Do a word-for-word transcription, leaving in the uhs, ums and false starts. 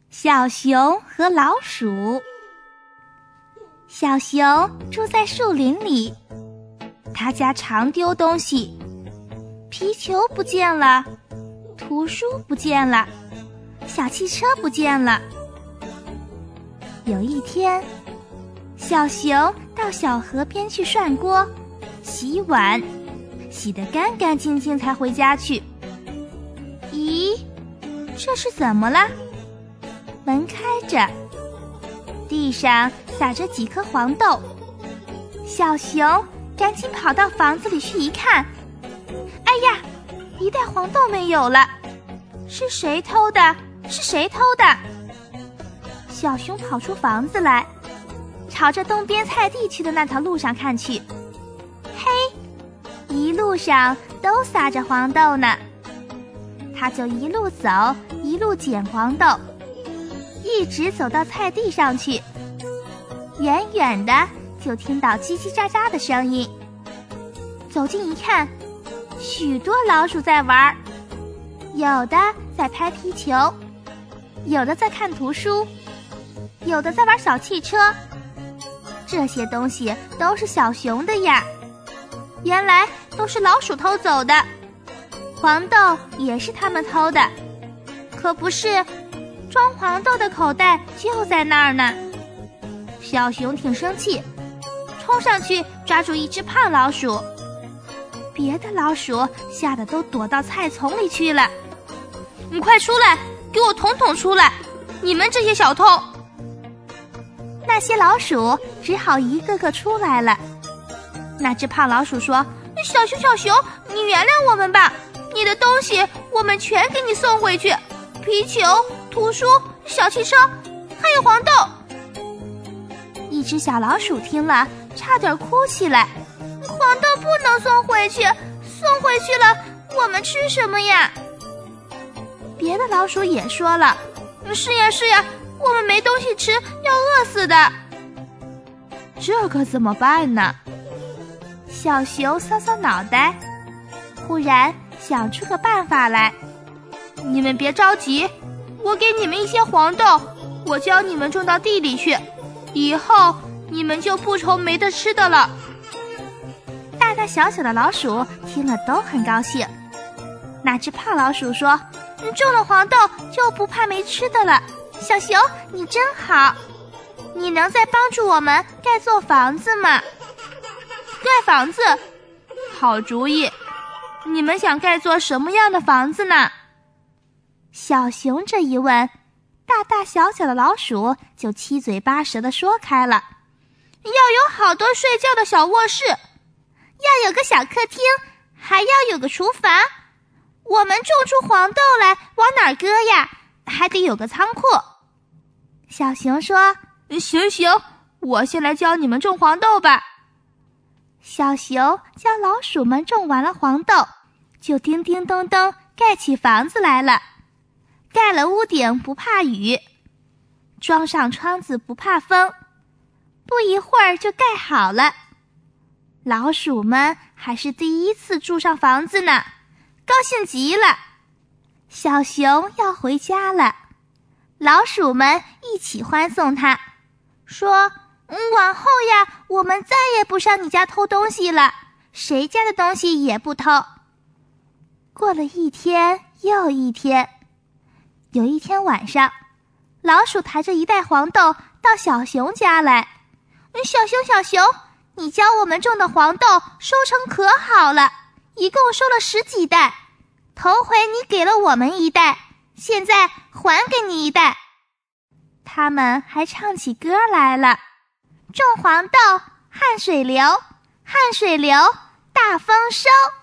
小熊和老鼠。小熊住在树林里，他家常丢东西，皮球不见了，图书不见了，小汽车不见了。有一天，小熊到小河边去涮锅、洗碗，洗得干干净净才回家去。咦，这是怎么了？门开着，地上撒着几颗黄豆。小熊赶紧跑到房子里去一看，哎呀，一袋黄豆没有了，是谁偷的？是谁偷的？小熊跑出房子来，朝着东边菜地去的那条路上看去。嘿，一路上都撒着黄豆呢。他就一路走，一路捡黄豆，一直走到菜地上去。远远的就听到叽叽喳喳的声音，走近一看，许多老鼠在玩，有的在拍皮球，有的在看图书，有的在玩小汽车。这些东西都是小熊的呀，原来都是老鼠偷走的。黄豆也是他们偷的，可不是，装黄豆的口袋就在那儿呢。小熊挺生气，冲上去抓住一只胖老鼠，别的老鼠吓得都躲到菜丛里去了。你快出来，给我统统出来，你们这些小偷！那些老鼠只好一个个出来了。那只胖老鼠说，小熊小熊，你原谅我们吧，你的东西我们全给你送回去，皮球、图书、小汽车，还有黄豆。一只小老鼠听了差点哭起来，黄豆不能送回去，送回去了我们吃什么呀？别的老鼠也说了，是呀是呀，我们没东西吃，要饿死的。这可怎么办呢？小熊搔搔脑袋，忽然想出个办法来。你们别着急，我给你们一些黄豆，我教你们种到地里去，以后你们就不愁没得吃的了。大大小小的老鼠听了都很高兴。那只胖老鼠说，种了黄豆就不怕没吃的了。小熊，你真好，你能再帮助我们盖座房子吗？盖房子？好主意，你们想盖座什么样的房子呢？小熊这一问，大大小小的老鼠就七嘴八舌地说开了。要有好多睡觉的小卧室，要有个小客厅，还要有个厨房。我们种出黄豆来往哪儿搁呀？还得有个仓库。小熊说，行行，我先来教你们种黄豆吧。小熊教老鼠们种完了黄豆，就叮叮咚咚盖起房子来了。盖了屋顶不怕雨，装上窗子不怕风，不一会儿就盖好了。老鼠们还是第一次住上房子呢，高兴极了。小熊要回家了，老鼠们一起欢送他，说，嗯，往后呀，我们再也不上你家偷东西了，谁家的东西也不偷。过了一天又一天，有一天晚上，老鼠抬着一袋黄豆到小熊家来。小熊小熊，你教我们种的黄豆收成可好了，一共收了十几袋，头回你给了我们一袋，现在还给你一袋。他们还唱起歌来了，种黄豆，汗水流，汗水流，大丰收。